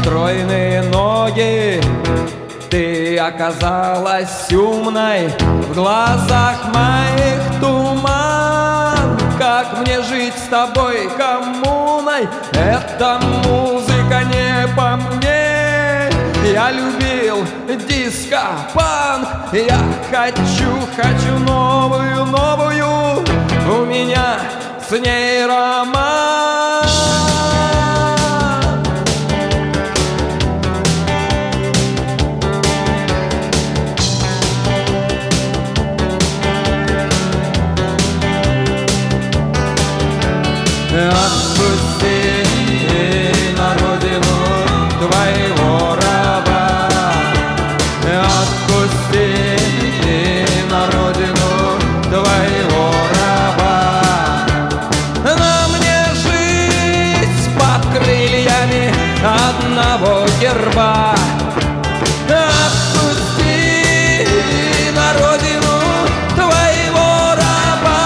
стройные ноги. Ты оказалась умной, в глазах моих туман. Как мне жить с тобой коммуной? Эта музыка не по мне. Я любил диско-панк. Я хочу новую. У меня с ней роман. Отпусти на родину твоего раба. Отпусти на родину твоего раба. На мне жизнь под крыльями одного герба. Отпусти на родину твоего раба.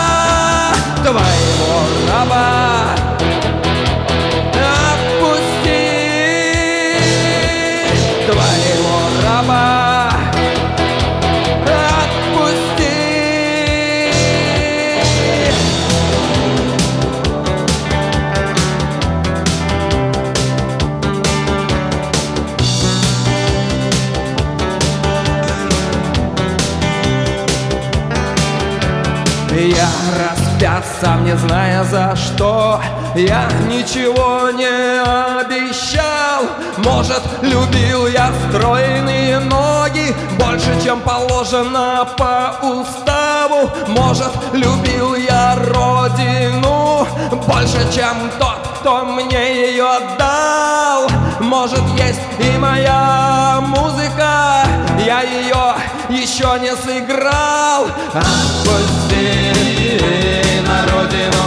Твоего раба. Отпусти твоего раба. Отпусти. Я распят, сам не зная за что. Я ничего не обещал. Может, любил я стройные ноги больше, чем положено по уставу. Может, любил я родину больше, чем тот, кто мне ее дал. Может, есть и моя музыка, я ее еще не сыграл. Отпусти на родину